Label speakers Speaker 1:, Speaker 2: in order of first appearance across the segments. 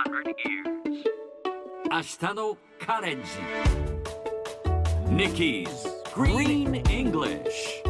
Speaker 1: 明日のカレンジ Nikki's Green English。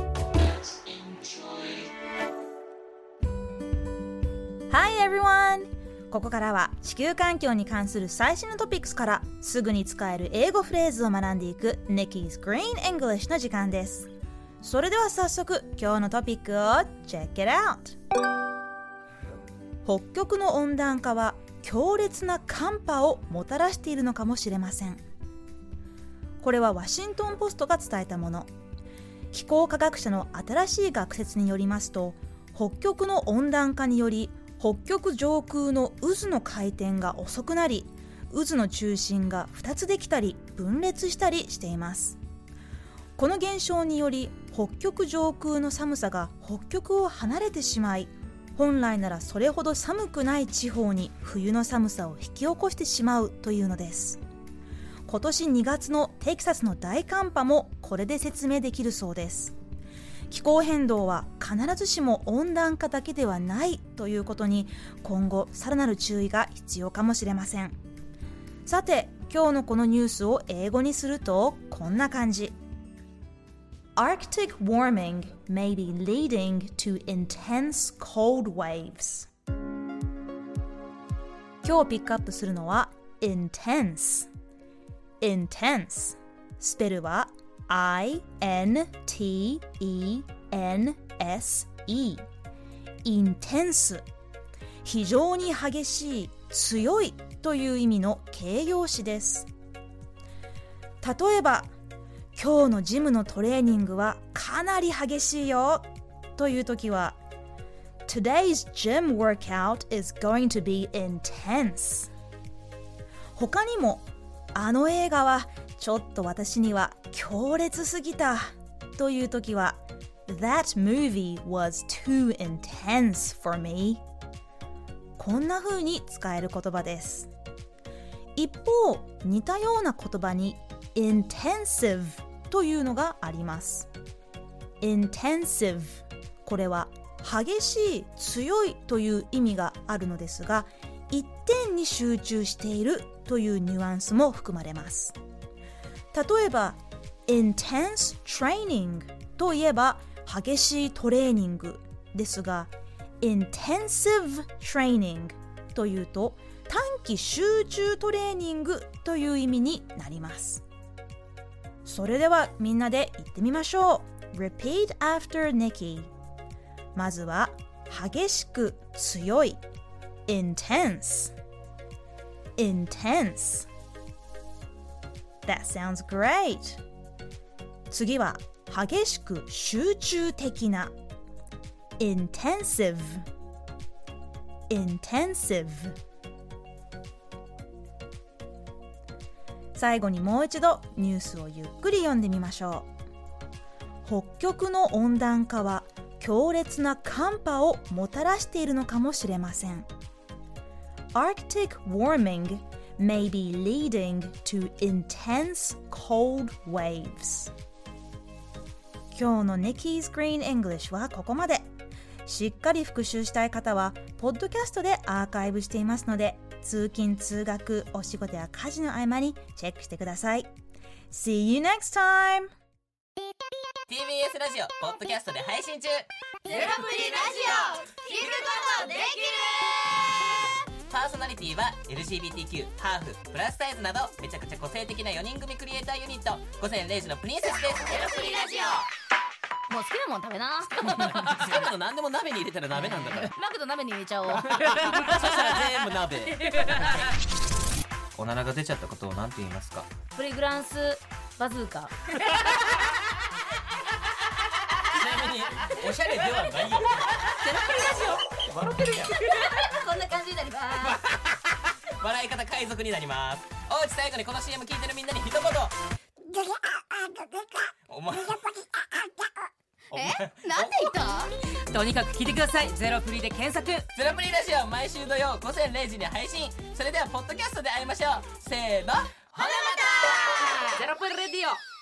Speaker 2: Hi everyone! ここからは地球環境に関する最新のトピックスからすぐに使える英語フレーズを学んでいく Nikki's Green English の時間です。それでは早速今日のトピックを Check it out! 北極の温暖化は強烈な寒波をもたらしているのかもしれません。これはワシントンポストが伝えたもの。気候科学者の新しい学説によりますと、北極の温暖化により北極上空の渦の回転が遅くなり、渦の中心が2つできたり分裂したりしています。この現象により北極上空の寒さが北極を離れてしまい、本来ならそれほど寒くない地方に冬の寒さを引き起こしてしまうというのです。今年2月のテキサスの大寒波もこれで説明できるそうです。気候変動は必ずしも温暖化だけではないということに今後さらなる注意が必要かもしれません。さて、今日のこのニュースを英語にするとこんな感じ。Arctic warming may be leading to intense cold waves. 今日ピックアップするのは intense。 intense スペルは I-N-T-E-N-S-E intense 非常に激しい、強いという意味の形容詞です。例えば今日のジムのトレーニングはかなり激しいよというときは Today's gym workout is going to be intense。 他にもあの映画はちょっと私には強烈すぎたというときは That movie was too intense for me。 こんな風に使える言葉です。一方、似たような言葉にintensive というのがあります。intensive これは激しい、強いという意味があるのですが、一点に集中しているというニュアンスも含まれます。例えば intense training といえば激しいトレーニングですが、intensive training というと短期集中トレーニングという意味になります。それではみんなで言ってみましょう。 Repeat after Nikki。 まずは激しく、強い intense intense。 That sounds great。 次は激しく、集中的な intensive intensive。最後にもう一度ニュースをゆっくり読んでみましょう。北極の温暖化は強烈な寒波をもたらしているのかもしれません。 Arctic warming may be leading to intense cold waves。 今日の Nikki's Green English はここまで。しっかり復習したい方はポッドキャストでアーカイブしていますので、通勤通学、お仕事や家事の合間にチェックしてください。 See you next time!
Speaker 3: TBS ラジオポッドキャストで配信中。
Speaker 4: ゼロプリラジオ聞くことできる。
Speaker 3: パーソナリティは LGBTQ、ハーフ、プラスサイズなどめちゃくちゃ個性的な4人組クリエイターユニット午前0時のプリンセスです。
Speaker 4: ゼロプリラジオ。もう好きなもん食べな。
Speaker 3: 好きなの何でも鍋に入れたら鍋なんだから。
Speaker 4: マクド鍋に入れちゃおう。
Speaker 3: そしたら全部鍋。おならが出ちゃったことを何て言いますか？
Speaker 4: プリグランスバズーカ。
Speaker 3: ちなみにおしゃれではないよ。
Speaker 4: ゼロプリラジ
Speaker 3: オ笑ってるやん。
Speaker 4: オ。こんな感じになります。
Speaker 3: 笑い方海賊になります。おうち最後にこの CM 聞いてるみんなに一言。お前
Speaker 4: なんで言った？とにかく聞いてください。ゼロプリで検索。
Speaker 3: ゼロプリラジオ毎週土曜午前0時に配信。それではポッドキャストで会いましょう。せーの、ほなまた。
Speaker 4: ゼロプリレディオ。